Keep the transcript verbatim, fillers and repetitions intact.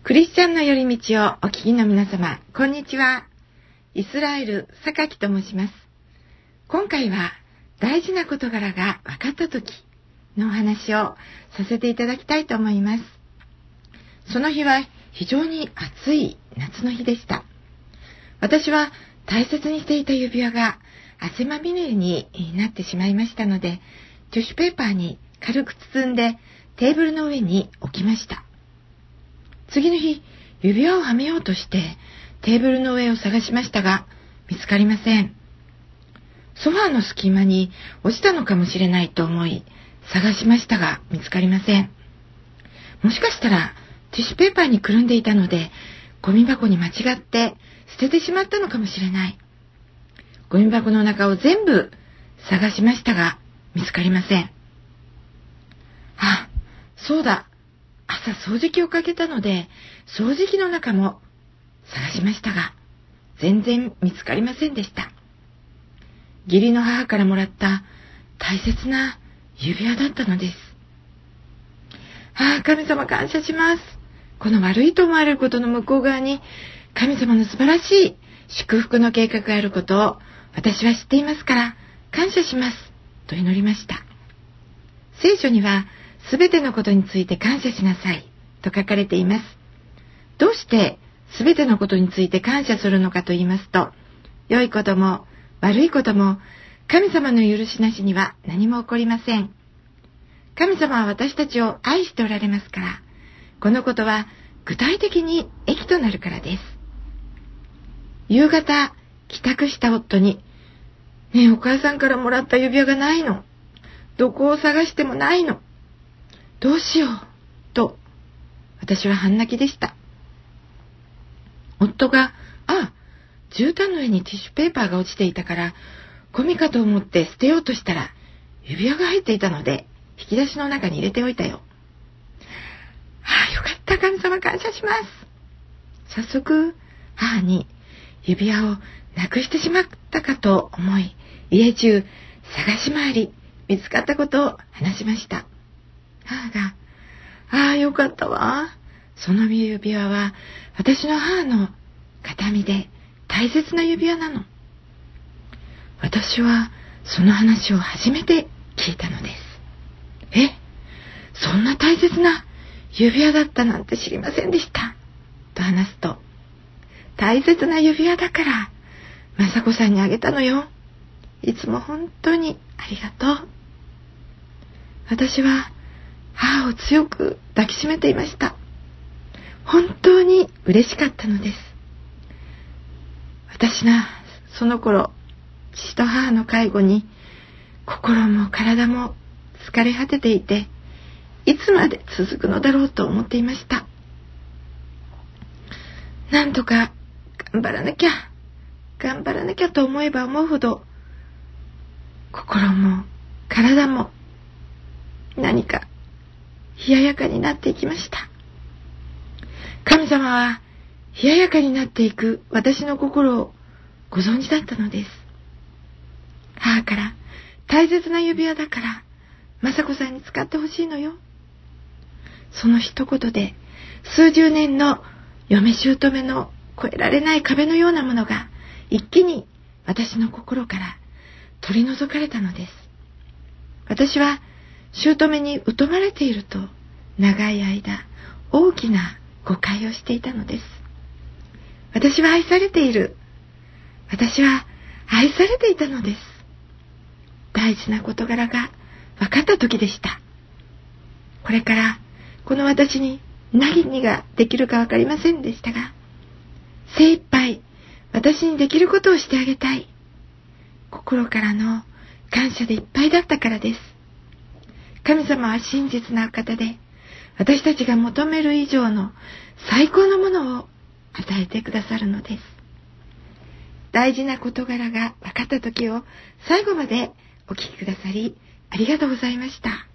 クリスチャンの寄り道をお聞きの皆様、こんにちは。イスラエル榊と申します。今回は大事な事柄が分かった時のお話をさせていただきたいと思います。その日は非常に暑い夏の日でした。私は大切にしていた指輪が汗まみれになってしまいましたので、ティッシュペーパーに軽く包んでテーブルの上に置きました。次の日、指輪をはめようとしてテーブルの上を探しましたが、見つかりません。ソファーの隙間に落ちたのかもしれないと思い、探しましたが見つかりません。もしかしたらティッシュペーパーにくるんでいたので、ゴミ箱に間違って捨ててしまったのかもしれない。ゴミ箱の中を全部探しましたが、見つかりません。あ、そうだ。朝掃除機をかけたので、掃除機の中も探しましたが、全然見つかりませんでした。義理の母からもらった大切な指輪だったのです。ああ、神様感謝します。この悪いと思われることの向こう側に、神様の素晴らしい祝福の計画があることを私は知っていますから、感謝します。と祈りました。聖書には、すべてのことについて感謝しなさいと書かれています。どうしてすべてのことについて感謝するのかと言いますと、良いことも悪いことも神様の許しなしには何も起こりません。神様は私たちを愛しておられますから、このことは具体的に益となるからです。夕方帰宅した夫に、ねえお母さんからもらった指輪がないの。どこを探してもないの。どうしよう、と、私は半泣きでした。夫が、あ、絨毯の上にティッシュペーパーが落ちていたから、ゴミかと思って捨てようとしたら、指輪が入っていたので、引き出しの中に入れておいたよ。ああ、よかった、神様感謝します。早速、母に指輪をなくしてしまったかと思い、家中探し回り、見つかったことを話しました。母が、ああ、よかったわ。その指輪は私の母の形見で大切な指輪なの。私はその話を初めて聞いたのです。え、そんな大切な指輪だったなんて知りませんでした。と話すと、大切な指輪だから、雅子さんにあげたのよ。いつも本当にありがとう。私は母を強く抱きしめていました。本当に嬉しかったのです。私はその頃、父と母の介護に心も体も疲れ果てていて、いつまで続くのだろうと思っていました。なんとか頑張らなきゃ、頑張らなきゃと思えば思うほど、心も体も何か冷ややかになっていきました。神様は冷ややかになっていく私の心をご存知だったのです。母から、大切な指輪だから雅子さんに使ってほしいのよ。その一言で数十年の嫁姑の越えられない壁のようなものが一気に私の心から取り除かれたのです。私は姑に疎まれていると長い間大きな誤解をしていたのです。私は愛されている。私は愛されていたのです。大事な事柄が分かった時でした。これからこの私に何ができるか分かりませんでしたが、精一杯私にできることをしてあげたい。心からの感謝でいっぱいだったからです。神様は真実な方で、私たちが求める以上の最高のものを与えてくださるのです。大事な事柄が分かった時を最後までお聞きくださりありがとうございました。